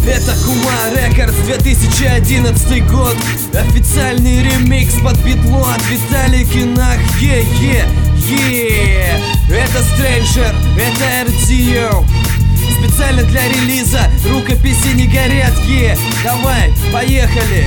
Это Хума Рекордс, 2011 год. Официальный ремикс под битло от Виталий Кинах. Это Stranger, это RTO. Специально для релиза рукописи не горят. Давай, поехали.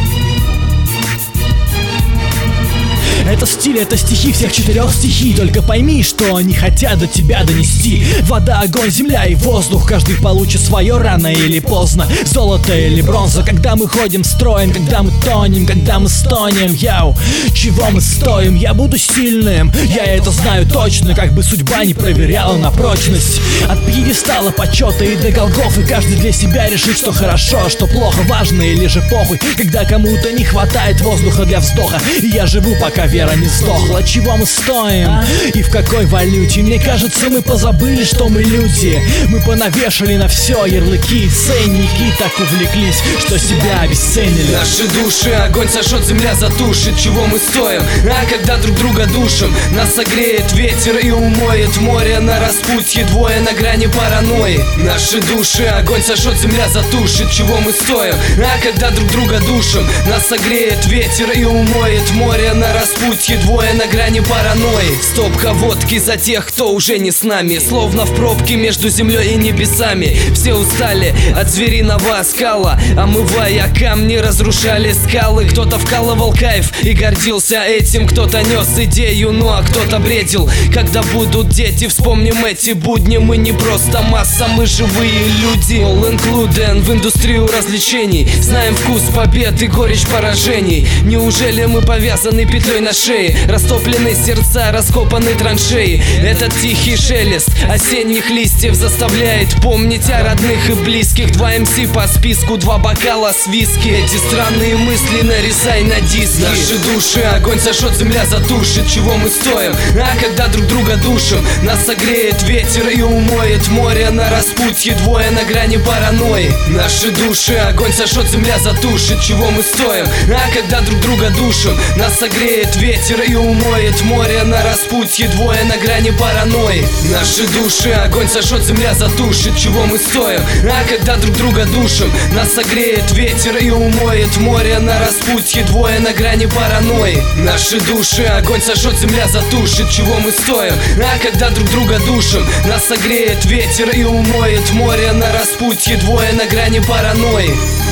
Это стиль, это стихи всех 4 стихий. Только пойми, что они хотят до тебя донести. Вода, огонь, земля и воздух. Каждый получит свое рано или поздно. Золото или бронза. Когда мы ходим строем, когда мы тонем, когда мы стонем. Яу, чего мы стоим? Я буду сильным, я это знаю точно. Как бы судьба не проверяла на прочность. От пьедестала почета и до Голгофы. Каждый для себя решит, что хорошо, что плохо, важно или же похуй. Когда кому-то не хватает воздуха для вздоха. И я живу, пока вера не сдохла. Чего мы стоим и в какой валюте? Мне кажется, мы позабыли, что мы люди. Мы понавешали на все ярлыки, ценники. Так увлеклись, что себя обесценили. Наши души огонь сожжет, земля затушит. Чего мы стоим? А когда друг друга душим, нас согреет ветер и умоет море на распутье. Двое на грани паранойи. Наши души огонь сожжет, земля затушит. Чего мы стоим? А когда друг друга душим, нас согреет ветер и умоет море на распутье. Двое на грани паранойи. Стопка водки за тех, кто уже не с нами. Словно в пробке между землей и небесами. Все устали от звериного оскала, омывая камни, разрушали скалы. Кто-то вкалывал кайф и гордился этим. Кто-то нес идею, ну а кто-то бредил. Когда будут дети, вспомним эти будни. Мы не просто масса, мы живые люди. All included в индустрию развлечений. Знаем вкус побед и горечь поражений. Неужели мы повязаны петлей на шее? Растоплены сердца, раскопаны траншеи. Этот тихий шелест осенних листьев заставляет помнить о родных и близких. 2 МС по списку, 2 бокала с виски. Эти странные мысли нарезай на диски. Наши души огонь сожжет, земля затушит. Чего мы стоим? А когда друг друга душим, нас согреет ветер и умоет море на распутье. Двое на грани паранойи. Наши души огонь сожжет, земля затушит. Чего мы стоим? А когда друг друга душим, нас согреет ветер и умоет море на распутье. Двое на грани паранойи. Наши души огонь сожжет, земля затушит. Чего мы стоим? А когда друг друга душим, нас согреет ветер и умоет море на распутье. Двое на грани паранойи. Наши души огонь сожжет, земля затушит. Чего мы стоим? А когда друг друга душим, нас согреет ветер и умоет море на распутье. Двое на грани паранойи.